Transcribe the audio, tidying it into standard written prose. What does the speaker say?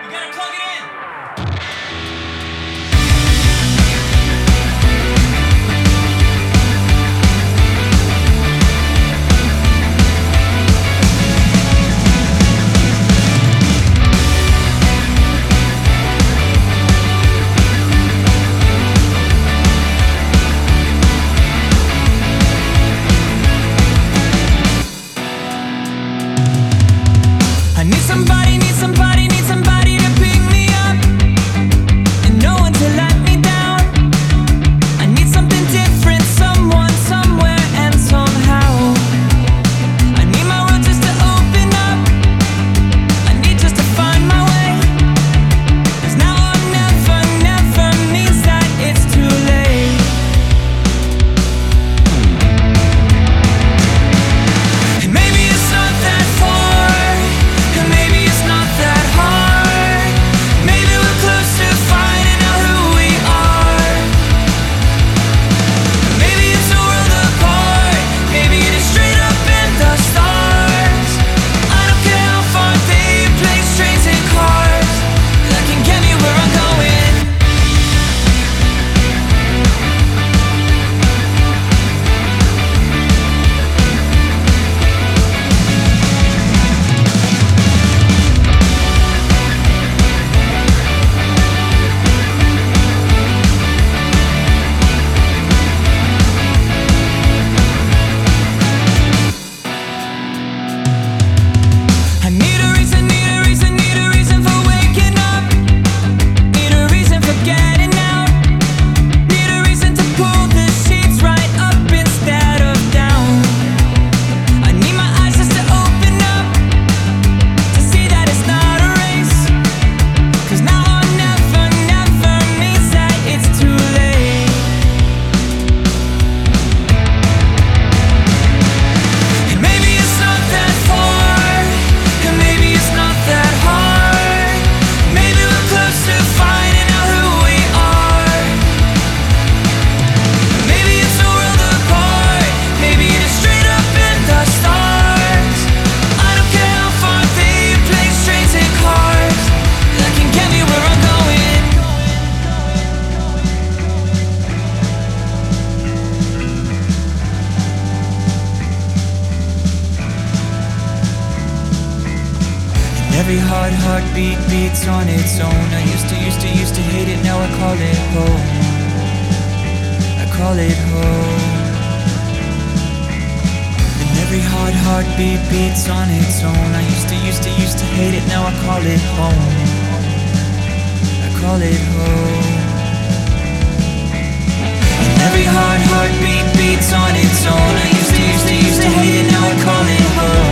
gotta plug it in. I need somebody, need somebody, need somebody to pick me up, and no one to let me down. I need something different, someone, somewhere, and somehow. I need my world just to open up. I need just to find my way. 'Cause now or never, never means that it's too late. And maybe it's not that far, and maybe it's not that hard. Maybe we're close to finding out who we are. Maybe it's a world apart. Maybe it is straight up in the stars. I don't care how far they place trains and cars that can get me where I'm going. I need a reason, need a reason, need a reason for waking up. Need a reason for getting out. Need a reason to pull the sheets right up instead of down. I need my eyes just to open up, to see that it's not a race. 'Cause now or never, never means that it's too late. And maybe it's not that far, and maybe it's not that hard. Maybe we're close to finding out who we are. Maybe it's a world apart. Maybe it is straight up in the stars. I don't care how far they place trains and cars that can get me where I'm going. And every heartbeat beats on its own. I used to hate it, now I call it home. I call it home. And every heartbeat beats on its own. I used to hate it, now I call it home. I call it home. And every heartbeat beats on its own. I used to hate it, now I call it home.